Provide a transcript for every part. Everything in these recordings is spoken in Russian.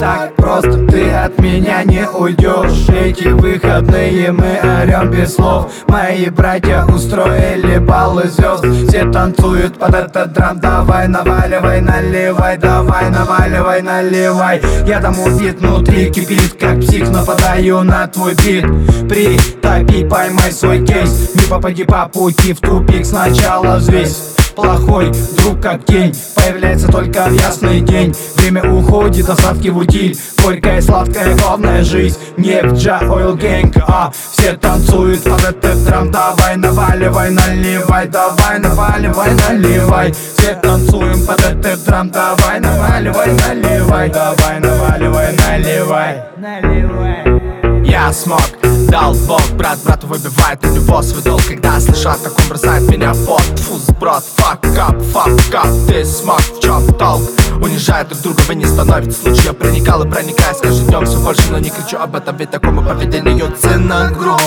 так просто ты от меня не уйдешь. Эти выходные мы орем без слов. Мои братья устроили бал из звезд. Все танцуют под этот драм. Давай наваливай, наливай, давай наваливай, наливай. Я дому бит, внутри кипит, как псих, нападаю на твой бит. Притопи, поймай свой кейс. Не попади по пути в тупик, сначала взвесь. Плохой друг как тень появляется только в ясный день. Время уходит, остатки в утиль. Горькая и сладкая, главная жизнь. Нефть, Джа, Ойл Гэнг, все танцуют под этот драм. Давай наваливай, наливай, давай наваливай, наливай. Все танцуем под этот драм. Давай наваливай, наливай, давай наваливай, наливай, наливай. Я смог, дал Бог, брат брату выбивает у него свой долг. Когда слышат, как он бросает меня в пот. Фу, сброд, fuck up, ты смог, в чем толк? Унижает друг друга, вы не становитесь лучше. Я проникал и проникаю с каждым днем все больше, но не кричу об этом, ведь такому поведению цена груз.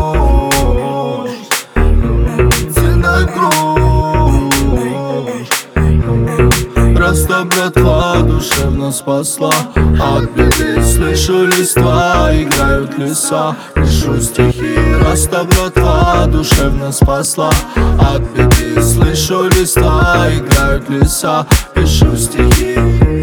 Цена груз. Просто братва душевно спасла от беды. Слышу листва, играют леса, пишу стихи. Просто братва душевно спасла от беды. Слышу листва, играют леса, пишу стихи.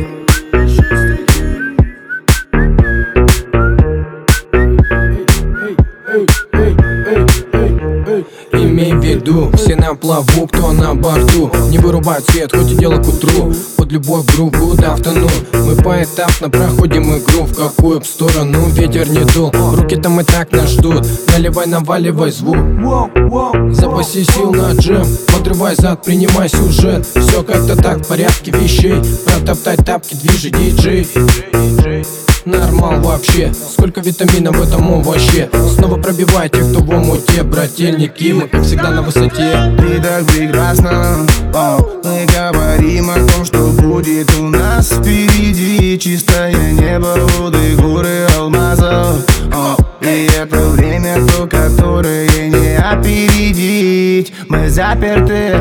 Имей в виду, все на плаву, кто на борту. Не вырубают свет, хоть и дело к утру. Под любой группу до автону. Мы поэтапно проходим игру. В какую б сторону ветер не дул. Руки там и так нас ждут. Наливай, наваливай звук. Запаси сил на джем. Подрывай зад, принимай сюжет. Все как-то так в порядке вещей. Протоптать тапки, движи диджей. Нормал вообще, сколько витаминов в этом овоще. Снова пробивай тех, кто в омуте. Брательники, мы как всегда на высоте. Ты так прекрасна, мы говорим о том, что будет у нас впереди. Чистое небо, воды, горы алмазов. И это время, то, которое не опередить. Мы заперты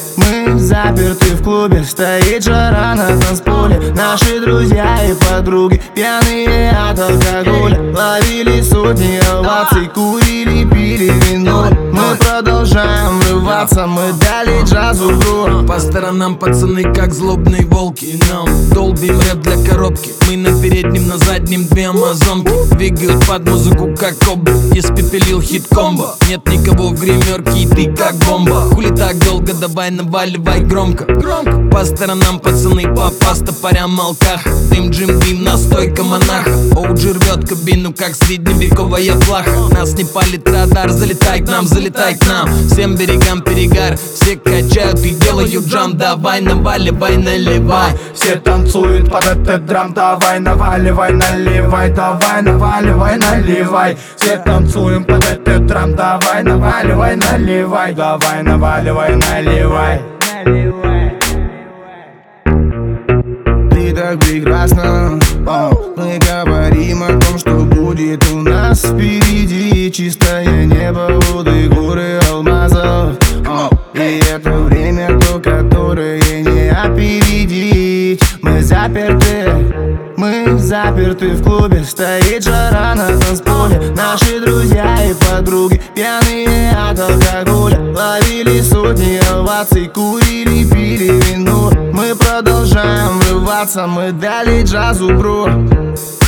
в клубе. Стоит жара на танцполе. Наши друзья и подруги пьяные от алкоголя. Ловили сотни оваций, курили, пили вино. Мы продолжаем врываться, мы дали джазу бро. По сторонам пацаны как злобные волки. И нам долбим рэп для коробки. Мы на переднем, на заднем две амазонки. Двигают под музыку как кобра. Испепелил хит-комбо. Нет никого в гримерке и ты как бомба. Хули так долго, давай наваливай громко. По сторонам пацаны по стопорям алках. Дым, джим, дым, настойка монаха. Оуджи рвет кабину как средневековая плаха. Нас не палит радар, залетай к нам, залетай к нам. Всем берегам перегар, все качают и делают джам. Давай наваливай, наливай. Все танцуют под этот драм. Давай наваливай, наливай, давай наваливай, наливай. Все танцуем под этот драм. Давай наваливай, наливай, давай наваливай, наливай. Ты так прекрасна, мы говорим о том, что будет у нас впереди. Чистое небо, воды, горы алмазов. И это время, то, которое не опередить. Мы заперты в клубе. Стоит жара на танцполе. Наши друзья и подруги пьяные от алкоголя. Ловили сотни оваций, курили, пили вино. Мы продолжаем врываться, мы дали джазу бро.